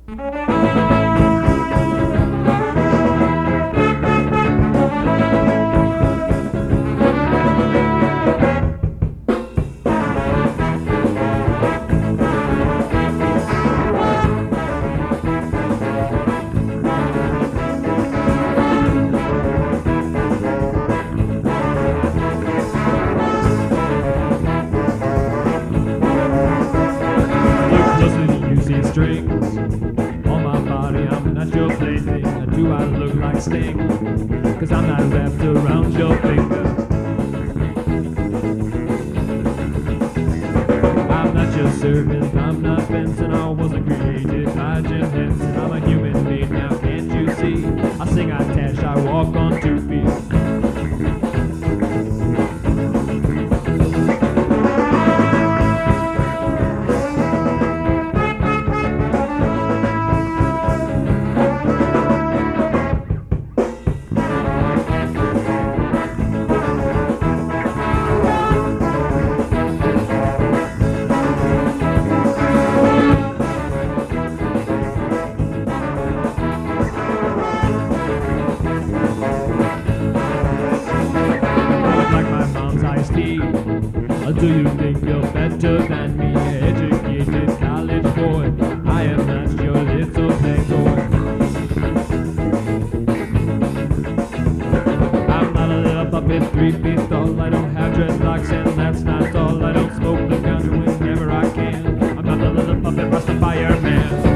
Strings on my body, I'm not your plaything. Do I look like Sting? Cause I'm not wrapped around your finger. I'm not your servant, I'm not Benson. I wasn't created by Jim Henson. I'm a human being now, can't you see? I sing, I dash, I walk on 2 feet. Do you think you're better than me? Educated college boy, I am not your little playboy. I'm not a little puppet 3 feet tall. I don't have dreadlocks and that's not all. I don't smoke the ganja whenever I can. I'm not the little puppet Rastafari man.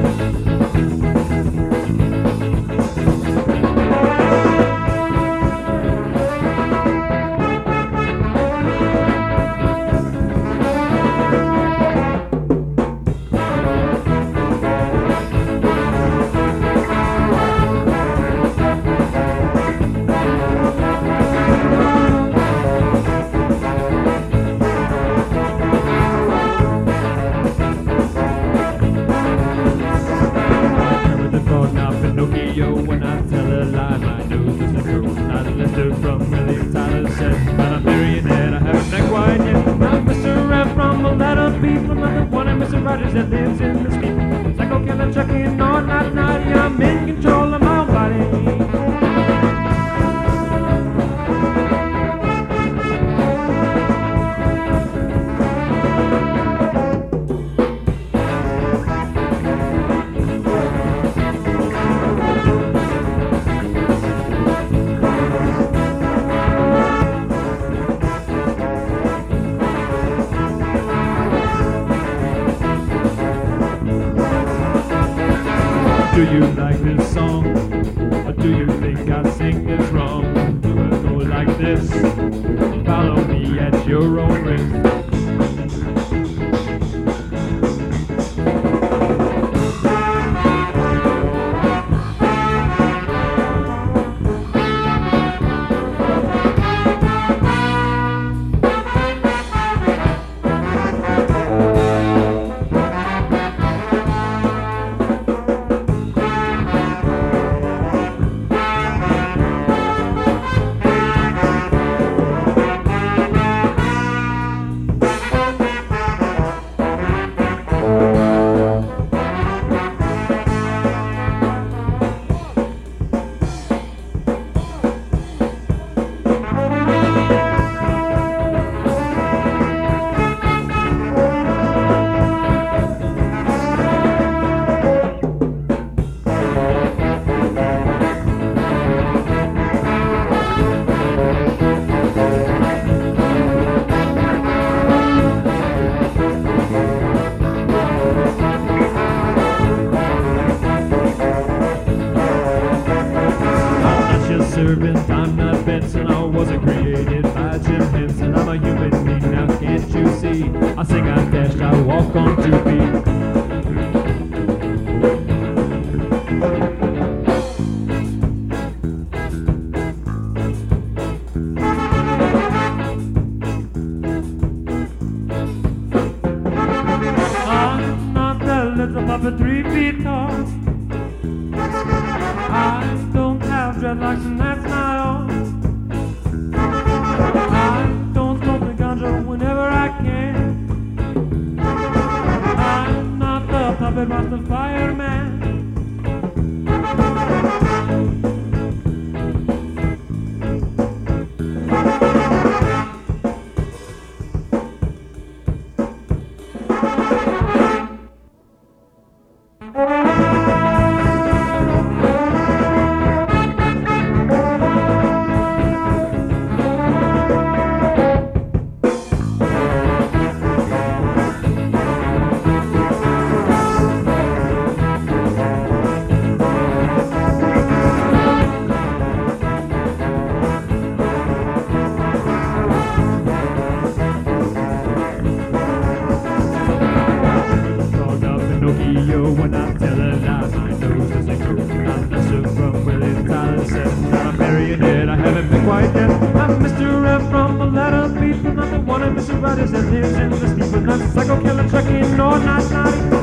When I tell a lie, my nose is a girl. Not a lister from William Tyler said, but I'm marionette, I haven't met quite yet. I'm Mr. Rap from a letter B from another one, and Mr. Rogers that lives in the street. Psycho killer Chucky, no, not naughty, I'm in control of my own body. Do you like this song? Or do you think I sing this wrong? Do I go like this? Follow me at your own risk. Servant, I'm not Benson, I wasn't created by Jim Henson. I'm a human being now, can't you see? I sing, I dash, I walk on 2 feet. I'm not that little puppet 3 feet tall. I don't have dreadlocks and that's not all. I don't smoke the ganja whenever I can. I'm not the puppet beloved was the fireman. When I tell a lie, my nose isn't cool. I'm Mr. from Willie Tyler said that I'm marionette, I haven't been quite yet. I'm Mr. F from a letter B, but not the one of Mr. Rogers that lives in the steeple. Not psycho killer, trucking, or not naughty.